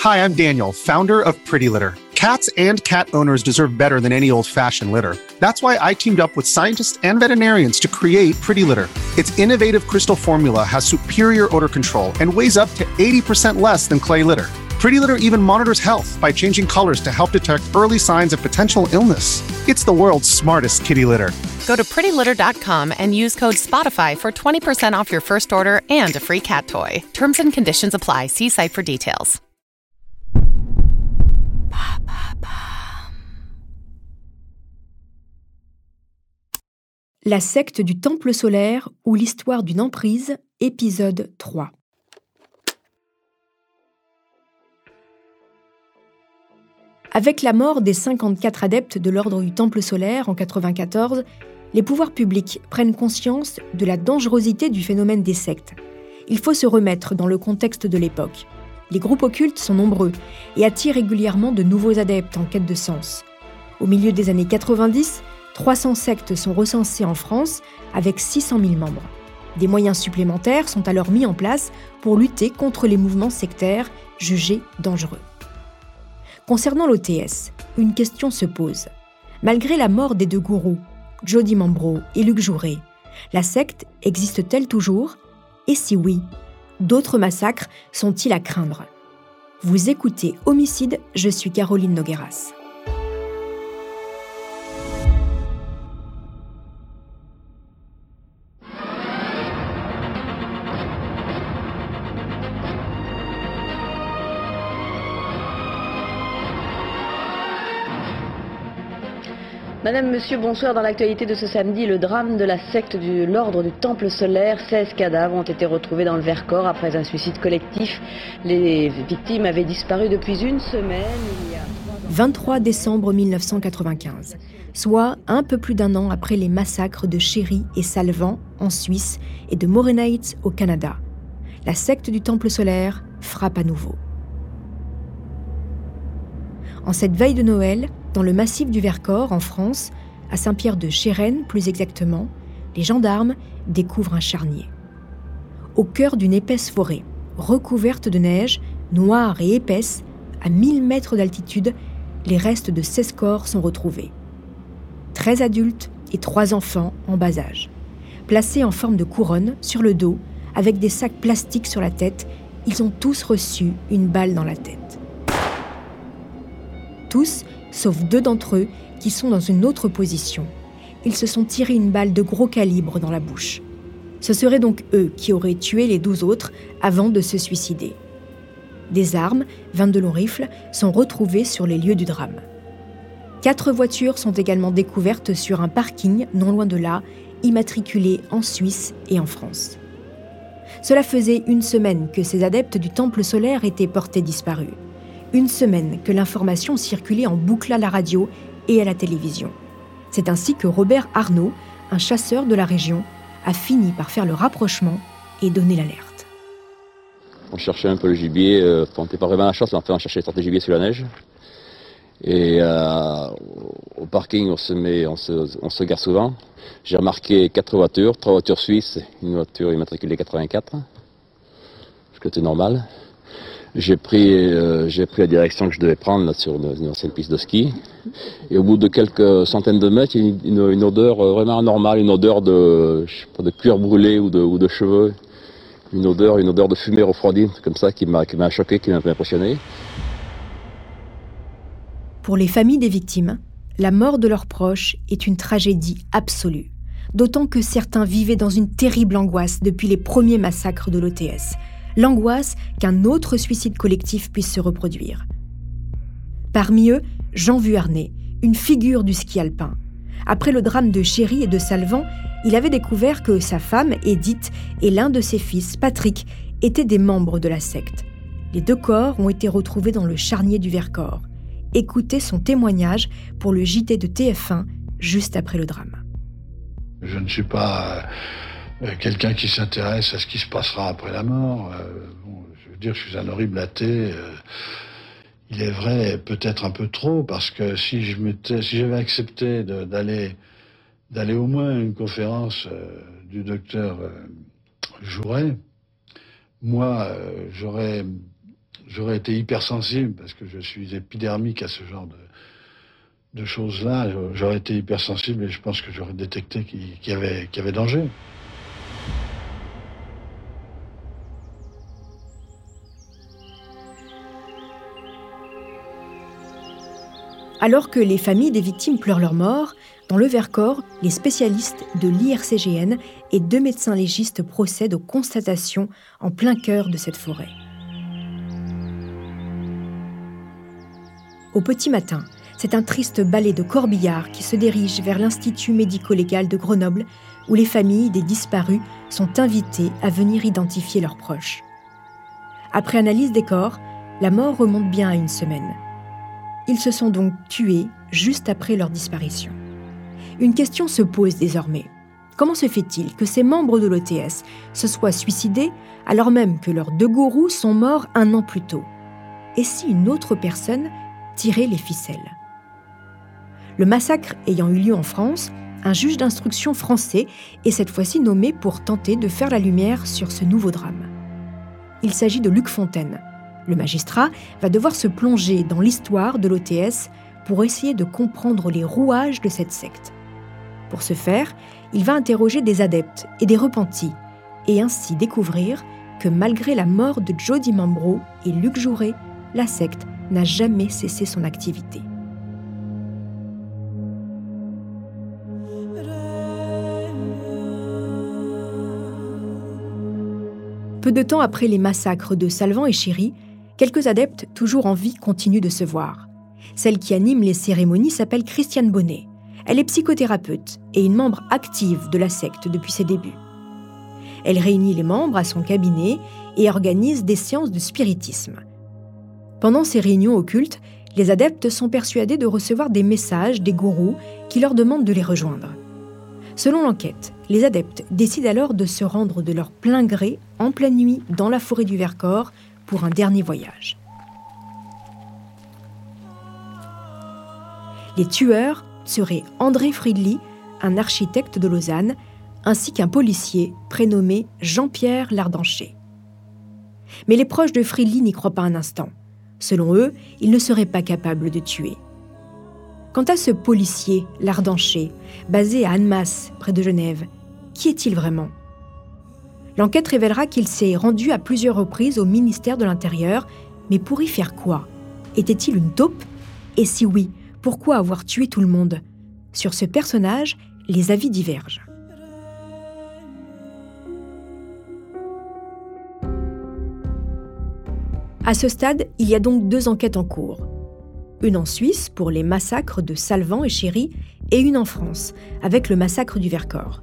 Hi, I'm Daniel, founder of Pretty Litter. Cats and cat owners deserve better than any old-fashioned litter. That's why I teamed up with scientists and veterinarians to create Pretty Litter. Its innovative crystal formula has superior odor control and weighs up to 80% less than clay litter. Pretty Litter even monitors health by changing colors to help detect early signs of potential illness. It's the world's smartest kitty litter. Go to prettylitter.com and use code SPOTIFY for 20% off your first order and a free cat toy. Terms and conditions apply. See site for details. La secte du Temple solaire ou l'histoire d'une emprise, épisode 3. Avec la mort des 54 adeptes de l'ordre du Temple solaire en 1994, les pouvoirs publics prennent conscience de la dangerosité du phénomène des sectes. Il faut se remettre dans le contexte de l'époque. Les groupes occultes sont nombreux et attirent régulièrement de nouveaux adeptes en quête de sens. Au milieu des années 90, 300 sectes sont recensées en France avec 600 000 membres. Des moyens supplémentaires sont alors mis en place pour lutter contre les mouvements sectaires jugés dangereux. Concernant l'OTS, une question se pose. Malgré la mort des deux gourous, Jody Mambro et Luc Jouret, la secte existe-t-elle toujours ? Et si oui, d'autres massacres sont-ils à craindre ? Vous écoutez Homicide, je suis Caroline Nogueras. Madame, monsieur, bonsoir. Dans l'actualité de ce samedi, le drame de la secte de l'ordre du Temple solaire. 16 cadavres ont été retrouvés dans le Vercors après un suicide collectif. Les victimes avaient disparu depuis une semaine. 23 décembre 1995, soit un peu plus d'un an après les massacres de Chéry et Salvan en Suisse et de Morenheitz au Canada. La secte du Temple solaire frappe à nouveau. En cette veille de Noël, dans le massif du Vercors, en France, à Saint-Pierre-de-Chérennes plus exactement, les gendarmes découvrent un charnier. Au cœur d'une épaisse forêt, recouverte de neige, noire et épaisse, à 1000 mètres d'altitude, les restes de 16 corps sont retrouvés. 13 adultes et 3 enfants en bas âge. Placés en forme de couronne sur le dos, avec des sacs plastiques sur la tête, ils ont tous reçu une balle dans la tête. Tous, sauf 2 d'entre eux, qui sont dans une autre position. Ils se sont tirés une balle de gros calibre dans la bouche. Ce seraient donc eux qui auraient tué les 12 autres avant de se suicider. Des armes, 22 longs rifles, sont retrouvées sur les lieux du drame. 4 voitures sont également découvertes sur un parking non loin de là, immatriculées en Suisse et en France. Cela faisait une semaine que ces adeptes du Temple solaire étaient portés disparus. Une semaine que l'information circulait en boucle à la radio et à la télévision. C'est ainsi que Robert Arnaud, un chasseur de la région, a fini par faire le rapprochement et donner l'alerte. On cherchait un peu le gibier, on n'était pas vraiment à la chasse, mais enfin on cherchait des sortes de gibier sous la neige. Et au parking, on se gare souvent. J'ai remarqué 4 voitures, 3 voitures suisses, une voiture immatriculée 84, ce qui était normal. J'ai pris la direction que je devais prendre là, sur une ancienne piste de ski. Et au bout de quelques centaines de mètres, il y a une odeur vraiment anormale, une odeur de cuir brûlé ou de cheveux. Une odeur de fumée refroidie, comme ça, qui m'a choqué, qui m'a un peu impressionné. Pour les familles des victimes, la mort de leurs proches est une tragédie absolue. D'autant que certains vivaient dans une terrible angoisse depuis les premiers massacres de l'OTS. L'angoisse qu'un autre suicide collectif puisse se reproduire. Parmi eux, Jean Vuarnet, une figure du ski alpin. Après le drame de Chéry et de Salvan, il avait découvert que sa femme, Edith, et l'un de ses fils, Patrick, étaient des membres de la secte. Les 2 corps ont été retrouvés dans le charnier du Vercors. Écoutez son témoignage pour le JT de TF1, juste après le drame. Je ne suis pas quelqu'un qui s'intéresse à ce qui se passera après la mort. Je veux dire, je suis un horrible athée. Il est vrai, peut-être un peu trop, parce que si j'avais accepté d'aller au moins à une conférence du docteur Jouret, moi, j'aurais j'aurais été hypersensible, parce que je suis épidermique à ce genre de choses-là. J'aurais été hypersensible et je pense que j'aurais détecté qu'il y avait danger. Alors que les familles des victimes pleurent leur mort, dans le Vercors, les spécialistes de l'IRCGN et 2 médecins légistes procèdent aux constatations en plein cœur de cette forêt. Au petit matin, c'est un triste balai de corbillards qui se dirige vers l'Institut médico-légal de Grenoble, où les familles des disparus sont invitées à venir identifier leurs proches. Après analyse des corps, la mort remonte bien à 1 semaine. Ils se sont donc tués juste après leur disparition. Une question se pose désormais. Comment se fait-il que ces membres de l'OTS se soient suicidés alors même que leurs 2 gourous sont morts 1 an plus tôt? Et si une autre personne tirait les ficelles? Le massacre ayant eu lieu en France, un juge d'instruction français est cette fois-ci nommé pour tenter de faire la lumière sur ce nouveau drame. Il s'agit de Luc Fontaine. Le magistrat va devoir se plonger dans l'histoire de l'OTS pour essayer de comprendre les rouages de cette secte. Pour ce faire, il va interroger des adeptes et des repentis, et ainsi découvrir que malgré la mort de Jody Mambro et Luc Jouret, la secte n'a jamais cessé son activité. Peu de temps après les massacres de Salvan et Chéry, quelques adeptes toujours en vie continuent de se voir. Celle qui anime les cérémonies s'appelle Christiane Bonnet. Elle est psychothérapeute et une membre active de la secte depuis ses débuts. Elle réunit les membres à son cabinet et organise des séances de spiritisme. Pendant ces réunions occultes, les adeptes sont persuadés de recevoir des messages des gourous qui leur demandent de les rejoindre. Selon l'enquête, les adeptes décident alors de se rendre de leur plein gré en pleine nuit dans la forêt du Vercors pour un dernier voyage. Les tueurs seraient André Friedli, un architecte de Lausanne, ainsi qu'un policier prénommé Jean-Pierre Lardancher. Mais les proches de Friedli n'y croient pas un instant. Selon eux, il ne serait pas capable de tuer. Quant à ce policier, Lardancher, basé à Annemasse, près de Genève, qui est-il vraiment ? L'enquête révélera qu'il s'est rendu à plusieurs reprises au ministère de l'Intérieur, mais pour y faire quoi ? Était-il une taupe ? Et si oui, pourquoi avoir tué tout le monde ? Sur ce personnage, les avis divergent. À ce stade, il y a donc 2 enquêtes en cours. Une en Suisse pour les massacres de Salvan et Chéry et une en France avec le massacre du Vercors.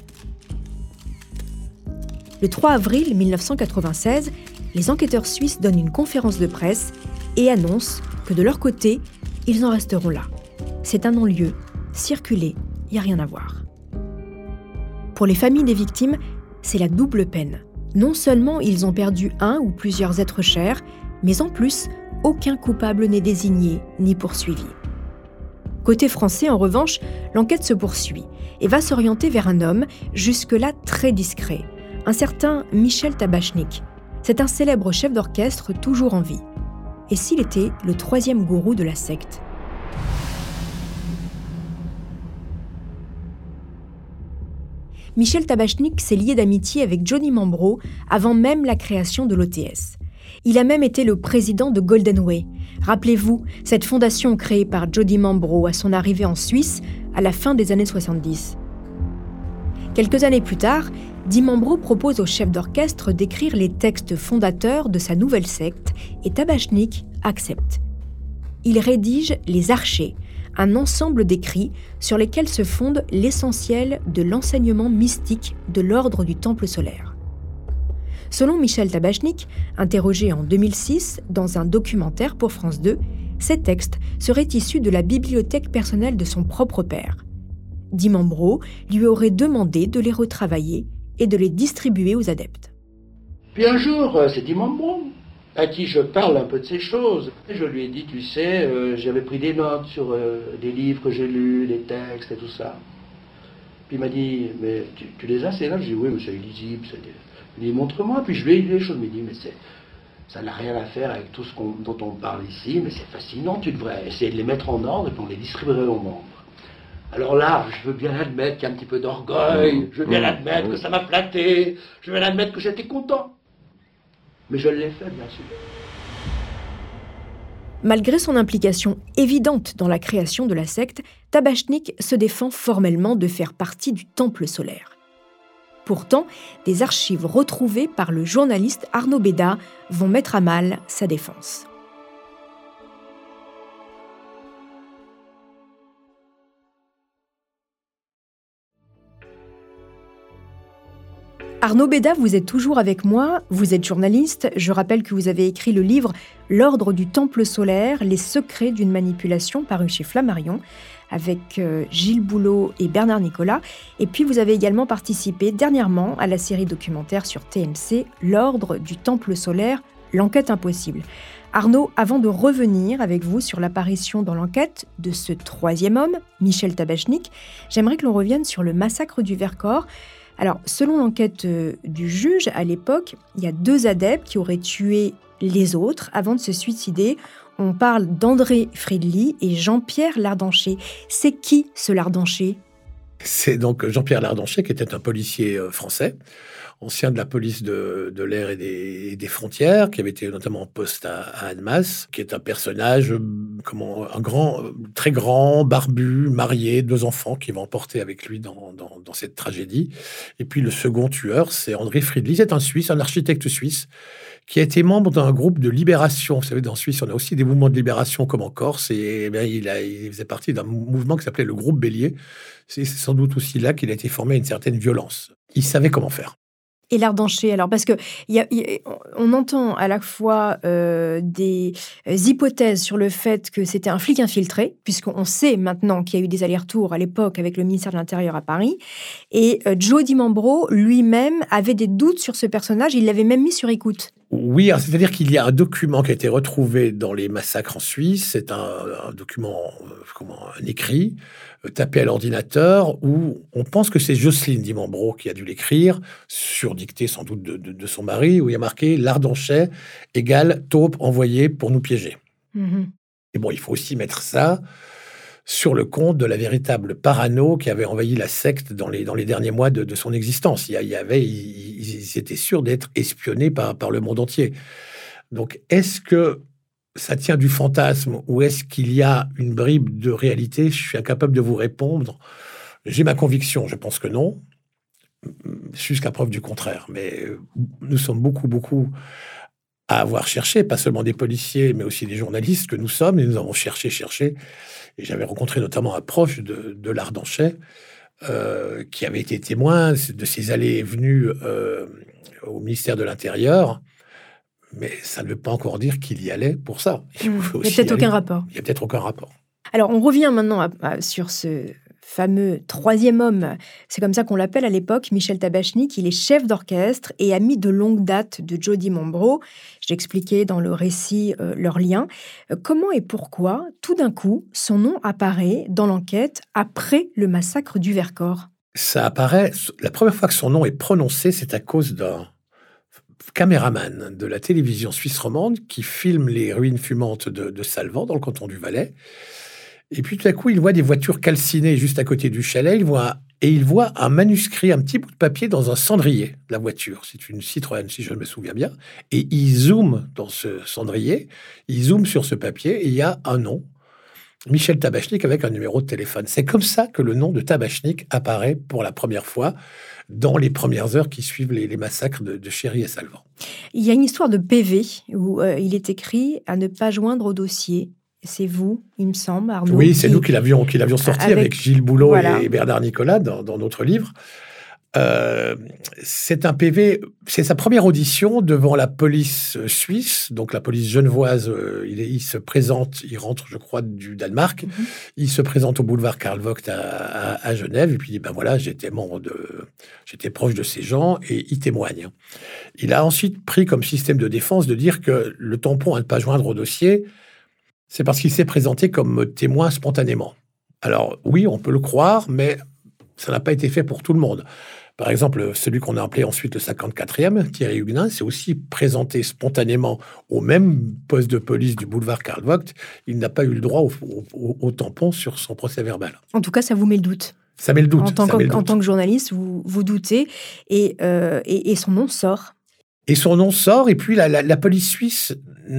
Le 3 avril 1996, les enquêteurs suisses donnent une conférence de presse et annoncent que de leur côté, ils en resteront là. C'est un non-lieu, circuler, il n'y a rien à voir. Pour les familles des victimes, c'est la double peine. Non seulement ils ont perdu un ou plusieurs êtres chers, mais en plus, aucun coupable n'est désigné ni poursuivi. Côté français, en revanche, l'enquête se poursuit et va s'orienter vers un homme jusque-là très discret, un certain Michel Tabachnik. C'est un célèbre chef d'orchestre toujours en vie. Et s'il était le 3e gourou de la secte ? Michel Tabachnik s'est lié d'amitié avec Jody Mambro avant même la création de l'OTS. Il a même été le président de Golden Way. Rappelez-vous, cette fondation créée par Jody Mambro à son arrivée en Suisse à la fin des années 70. Quelques années plus tard, Di Mambro propose au chef d'orchestre d'écrire les textes fondateurs de sa nouvelle secte et Tabachnik accepte. Il rédige Les Archers, un ensemble d'écrits sur lesquels se fonde l'essentiel de l'enseignement mystique de l'ordre du Temple solaire. Selon Michel Tabachnik, interrogé en 2006 dans un documentaire pour France 2, ces textes seraient issus de la bibliothèque personnelle de son propre père. Di Mambro lui aurait demandé de les retravailler et de les distribuer aux adeptes. Puis un jour, c'est Di Mambro à qui je parle un peu de ces choses. Et je lui ai dit, tu sais, j'avais pris des notes sur des livres que j'ai lus, des textes et tout ça. Puis il m'a dit, mais tu les as ces notes ? J'ai dit, oui, mais c'est illisible. Il dit, montre-moi. Puis je lui ai dit les choses. Il m'a dit, mais Ça n'a rien à faire avec tout ce dont on parle ici, mais c'est fascinant. Tu devrais essayer de les mettre en ordre et puis on les distribuerait aux membres. Alors là, je veux bien admettre qu'il y a un petit peu d'orgueil, je veux bien admettre que ça m'a flatté, je veux bien admettre que j'étais content. Mais je l'ai fait, bien sûr. Malgré son implication évidente dans la création de la secte, Tabachnik se défend formellement de faire partie du Temple solaire. Pourtant, des archives retrouvées par le journaliste Arnaud Béda vont mettre à mal sa défense. Arnaud Béda, vous êtes toujours avec moi, vous êtes journaliste. Je rappelle que vous avez écrit le livre « L'ordre du Temple solaire, les secrets d'une manipulation » paru chez Flammarion, avec Gilles Boulot et Bernard Nicolas. Et puis vous avez également participé dernièrement à la série documentaire sur TMC « L'ordre du Temple solaire, l'enquête impossible ». Arnaud, avant de revenir avec vous sur l'apparition dans l'enquête de ce troisième homme, Michel Tabachnik, j'aimerais que l'on revienne sur le massacre du Vercors. Alors, selon l'enquête du juge, à l'époque, il y a 2 adeptes qui auraient tué les autres avant de se suicider. On parle d'André Friedli et Jean-Pierre Lardancher. C'est qui, ce Lardancher ? C'est donc Jean-Pierre Lardancher, qui était un policier français, ancien de la police de l'air et des frontières, qui avait été notamment en poste à Annemasse, qui est un personnage, très grand, barbu, marié, 2 enfants, qui va emporter avec lui dans cette tragédie. Et puis le second tueur, c'est André Friedli, c'est un Suisse, un architecte suisse, qui a été membre d'un groupe de libération. Vous savez, en Suisse, on a aussi des mouvements de libération comme en Corse, et il faisait partie d'un mouvement qui s'appelait le groupe Bélier. C'est sans doute aussi là qu'il a été formé à une certaine violence. Il savait comment faire. Et Lardancher, alors, parce que on entend à la fois des hypothèses sur le fait que c'était un flic infiltré, puisqu'on sait maintenant qu'il y a eu des allers-retours à l'époque avec le ministère de l'Intérieur à Paris, et Joe Dimambro lui-même avait des doutes sur ce personnage, il l'avait même mis sur écoute. Oui, c'est-à-dire qu'il y a un document qui a été retrouvé dans les massacres en Suisse. C'est un document, un écrit, tapé à l'ordinateur, où on pense que c'est Jocelyne Dimambro qui a dû l'écrire, sur dictée sans doute de son mari, où il y a marqué « Lardancher égale taupe envoyée pour nous piéger ». Et bon, il faut aussi mettre ça sur le compte de la véritable parano qui avait envahi la secte dans les derniers mois de son existence. Ils étaient sûrs d'être espionnés par le monde entier. Donc, est-ce que ça tient du fantasme ou est-ce qu'il y a une bribe de réalité ? Je suis incapable de vous répondre. J'ai ma conviction, je pense que non, jusqu'à preuve du contraire. Mais nous sommes beaucoup à avoir cherché, pas seulement des policiers, mais aussi des journalistes que nous sommes, et nous avons cherché. Et j'avais rencontré notamment un proche de Lardancher qui avait été témoin de ses allées et venues au ministère de l'Intérieur. Mais ça ne veut pas encore dire qu'il y allait pour ça. Il n'y a peut-être aucun rapport. Il n'y a peut-être aucun rapport. Alors, on revient maintenant sur ce fameux troisième homme. C'est comme ça qu'on l'appelle à l'époque, Michel Tabachnik. Il est chef d'orchestre et ami de longue date de Joe Dimambro. J'expliquais dans le récit leur lien. Comment et pourquoi, tout d'un coup, son nom apparaît dans l'enquête après le massacre du Vercors ? Ça apparaît... La première fois que son nom est prononcé, c'est à cause d'un caméraman de la télévision suisse romande qui filme les ruines fumantes de Salvan, dans le canton du Valais. Et puis tout à coup, il voit des voitures calcinées juste à côté du chalet. Il voit un manuscrit, un petit bout de papier dans un cendrier de la voiture. C'est une Citroën, si je me souviens bien. Et il zoome dans ce cendrier, il zoome sur ce papier et il y a un nom, Michel Tabachnik, avec un numéro de téléphone. C'est comme ça que le nom de Tabachnik apparaît pour la première fois dans les premières heures qui suivent les massacres de Chéry et Salvan. Il y a une histoire de PV où il est écrit à ne pas joindre au dossier. C'est vous, il me semble, Arnaud. Oui, c'est nous qui l'avions sorti avec Gilles Boulot et Bernard Nicolas dans notre livre. C'est un PV, c'est sa première audition devant la police suisse, donc la police genevoise. Il se présente, il rentre, je crois, du Danemark. Il se présente au boulevard Karl Vogt à Genève, et puis il dit, j'étais proche de ces gens, et il témoigne. Il a ensuite pris comme système de défense de dire que le tampon à ne pas joindre au dossier, c'est parce qu'il s'est présenté comme témoin spontanément. Alors oui, on peut le croire, mais ça n'a pas été fait pour tout le monde. Par exemple, celui qu'on a appelé ensuite le 54e, Thierry Huguenin, s'est aussi présenté spontanément au même poste de police du boulevard Karl Vogt. Il n'a pas eu le droit au tampon sur son procès verbal. En tout cas, ça vous met le doute. Ça met le doute. En tant que journaliste, vous doutez, et son nom sort. Et son nom sort, et puis la police suisse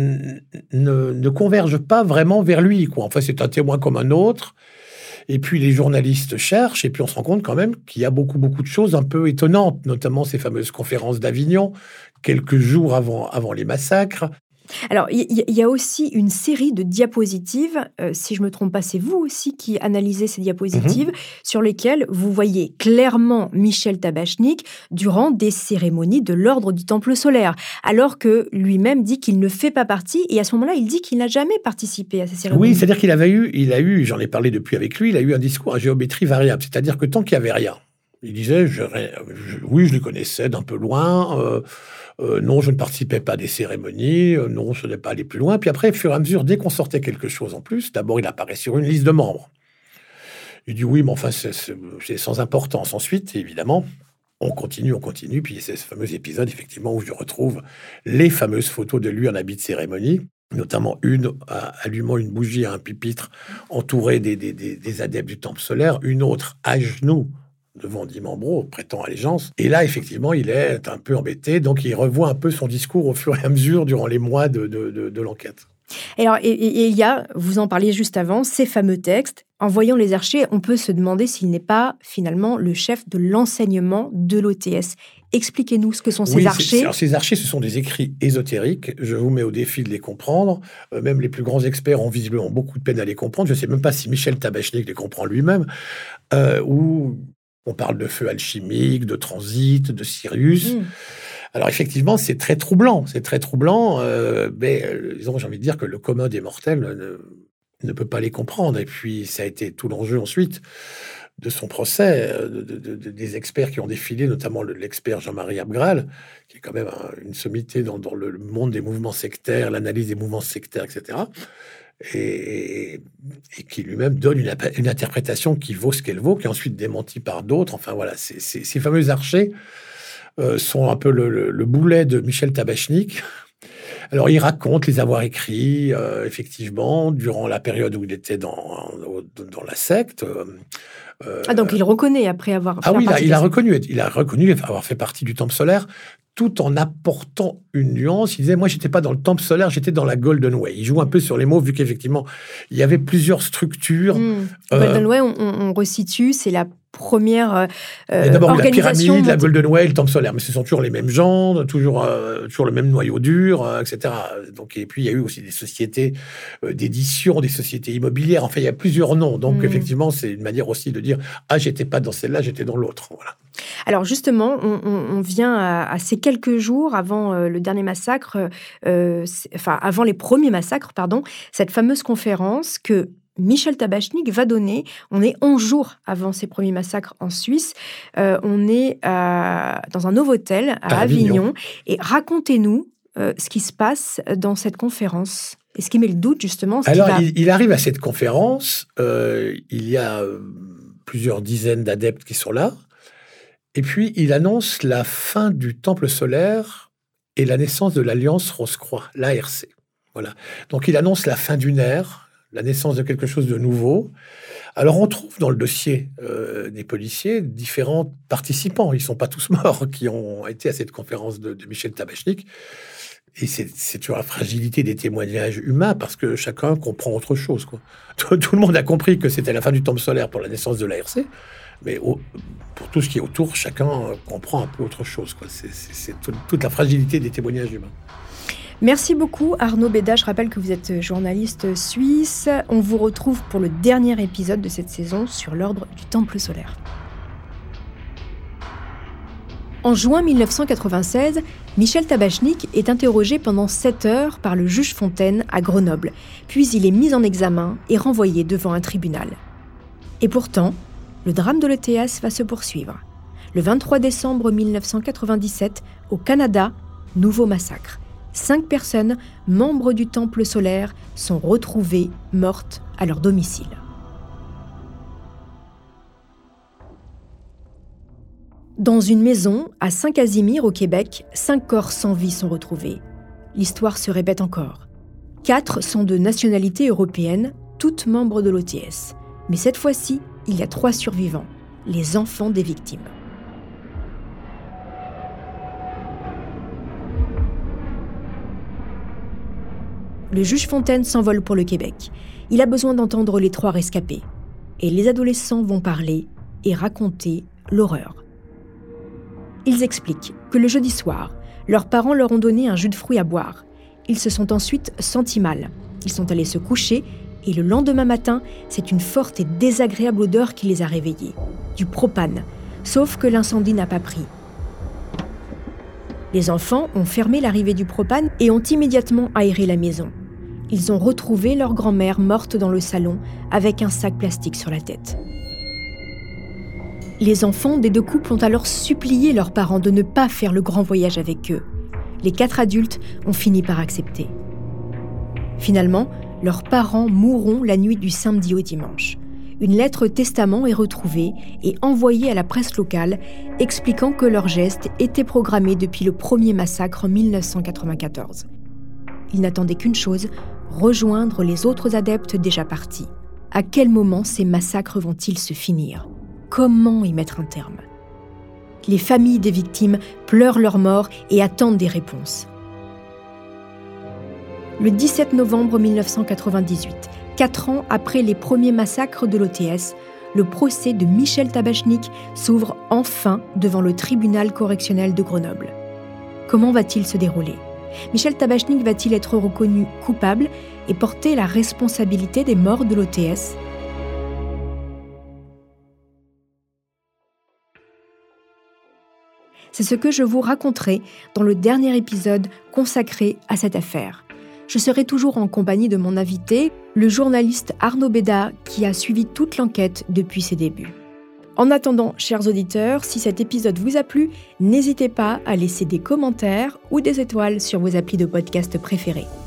ne converge pas vraiment vers lui, quoi. Enfin, c'est un témoin comme un autre. Et puis les journalistes cherchent, et puis on se rend compte quand même qu'il y a beaucoup de choses un peu étonnantes, notamment ces fameuses conférences d'Avignon, quelques jours avant les massacres. Alors, il y a aussi une série de diapositives, si je ne me trompe pas, c'est vous aussi qui analysez ces diapositives, sur lesquelles vous voyez clairement Michel Tabachnik durant des cérémonies de l'ordre du Temple solaire, alors que lui-même dit qu'il ne fait pas partie, et à ce moment-là, il dit qu'il n'a jamais participé à ces cérémonies. Oui, c'est-à-dire qu'il a eu, j'en ai parlé depuis avec lui, il a eu un discours à géométrie variable, c'est-à-dire que tant qu'il n'y avait rien, il disait, oui, je les connaissais d'un peu loin, non, je ne participais pas à des cérémonies, non, je n'ai pas allé plus loin. Puis après, au fur et à mesure, dès qu'on sortait quelque chose en plus, d'abord, il apparaît sur une liste de membres. Il dit oui, mais enfin, c'est sans importance. Ensuite, évidemment, on continue, puis c'est ce fameux épisode, effectivement, où je retrouve les fameuses photos de lui en habit de cérémonie, notamment une allumant une bougie à un pupitre entouré des adeptes du Temple solaire, une autre à genoux devant Dimambro, prêtant allégeance. Et là, effectivement, il est un peu embêté, donc il revoit un peu son discours au fur et à mesure durant les mois de l'enquête. Et il y a, vous en parliez juste avant, ces fameux textes. En voyant les archers, on peut se demander s'il n'est pas finalement le chef de l'enseignement de l'OTS. Expliquez-nous ce que sont ces archers. Alors, ces archers, ce sont des écrits ésotériques. Je vous mets au défi de les comprendre. Même les plus grands experts ont visiblement beaucoup de peine à les comprendre. Je ne sais même pas si Michel Tabachnik les comprend lui-même. Ou on parle de feu alchimique, de transit, de Sirius. Alors effectivement, c'est très troublant. Mais disons, j'ai envie de dire que le commun des mortels ne peut pas les comprendre. Et puis, ça a été tout l'enjeu ensuite de son procès, des experts qui ont défilé, notamment l'expert Jean-Marie Abgral, qui est quand même une sommité dans le monde des mouvements sectaires, l'analyse des mouvements sectaires, etc., et qui lui-même donne une interprétation qui vaut ce qu'elle vaut, qui est ensuite démentie par d'autres. Enfin voilà, ces fameux archers sont un peu le boulet de Michel Tabachnik. Alors, il raconte les avoir écrits, effectivement, durant la période où il était dans la secte. Donc, il reconnaît après avoir fait partie. Il a reconnu avoir fait partie du Temple solaire, tout en apportant une nuance. Il disait, moi, j'étais pas dans le Temple solaire, j'étais dans la Golden Way. Il joue un peu sur les mots, vu qu'effectivement, il y avait plusieurs structures. Golden Way, on resitue, c'est la première d'abord organisation. La pyramide, la Golden Way, le Temple solaire, mais ce sont toujours les mêmes gens, toujours le même noyau dur, etc. Donc, et puis, il y a eu aussi des sociétés d'édition, des sociétés immobilières. Enfin, il y a plusieurs noms. Donc, effectivement, c'est une manière aussi de dire « Ah, j'étais pas dans celle-là, j'étais dans l'autre. » Voilà. Alors justement, on vient à ces quelques jours avant le dernier massacre, avant les premiers massacres, cette fameuse conférence que Michel Tabachnik va donner. On est 11 jours avant ces premiers massacres en Suisse. On est dans un Novotel à Avignon. Et racontez-nous ce qui se passe dans cette conférence. Et ce qui met le doute, justement. Il arrive à cette conférence. Il y a plusieurs dizaines d'adeptes qui sont là. Et puis, il annonce la fin du Temple solaire et la naissance de l'Alliance Rose-Croix, l'ARC. Voilà. Donc, il annonce la fin d'une ère, la naissance de quelque chose de nouveau. Alors, on trouve dans le dossier des policiers différents participants. Ils ne sont pas tous morts qui ont été à cette conférence de Michel Tabachnik. Et c'est toujours la fragilité des témoignages humains parce que chacun comprend autre chose, quoi. Tout le monde a compris que c'était la fin du Temple solaire pour la naissance de l'ARC. Mais pour tout ce qui est autour, chacun comprend un peu autre chose, quoi. C'est toute la fragilité des témoignages humains. Merci beaucoup Arnaud Béda. Je rappelle que vous êtes journaliste suisse. On vous retrouve pour le dernier épisode de cette saison sur l'ordre du Temple solaire. En juin 1996, Michel Tabachnik est interrogé pendant 7 heures par le juge Fontaine à Grenoble. Puis il est mis en examen et renvoyé devant un tribunal. Et pourtant, le drame de l'ETS va se poursuivre. Le 23 décembre 1997, au Canada, nouveau massacre. 5 personnes, membres du Temple solaire, sont retrouvées mortes à leur domicile. Dans une maison, à Saint-Casimir, au Québec, 5 corps sans vie sont retrouvés. L'histoire se répète encore. 4 sont de nationalité européenne, toutes membres de l'OTS. Mais cette fois-ci, il y a 3 survivants, les enfants des victimes. Le juge Fontaine s'envole pour le Québec. Il a besoin d'entendre les 3 rescapés. Et les adolescents vont parler et raconter l'horreur. Ils expliquent que le jeudi soir, leurs parents leur ont donné un jus de fruits à boire. Ils se sont ensuite sentis mal. Ils sont allés se coucher et le lendemain matin, c'est une forte et désagréable odeur qui les a réveillés. Du propane, sauf que l'incendie n'a pas pris. Les enfants ont fermé l'arrivée du propane et ont immédiatement aéré la maison. Ils ont retrouvé leur grand-mère morte dans le salon avec un sac plastique sur la tête. Les enfants des 2 couples ont alors supplié leurs parents de ne pas faire le grand voyage avec eux. Les 4 adultes ont fini par accepter. Finalement, leurs parents mourront la nuit du samedi au dimanche. Une lettre testament est retrouvée et envoyée à la presse locale, expliquant que leur geste était programmé depuis le premier massacre en 1994. Ils n'attendaient qu'une chose, rejoindre les autres adeptes déjà partis. À quel moment ces massacres vont-ils se finir ? Comment y mettre un terme ? Les familles des victimes pleurent leur mort et attendent des réponses. Le 17 novembre 1998, 4 ans après les premiers massacres de l'OTS, le procès de Michel Tabachnik s'ouvre enfin devant le tribunal correctionnel de Grenoble. Comment va-t-il se dérouler ? Michel Tabachnik va-t-il être reconnu coupable et porter la responsabilité des morts de l'OTS ? C'est ce que je vous raconterai dans le dernier épisode consacré à cette affaire. Je serai toujours en compagnie de mon invité, le journaliste Arnaud Bédard, qui a suivi toute l'enquête depuis ses débuts. En attendant, chers auditeurs, si cet épisode vous a plu, n'hésitez pas à laisser des commentaires ou des étoiles sur vos applis de podcast préférés.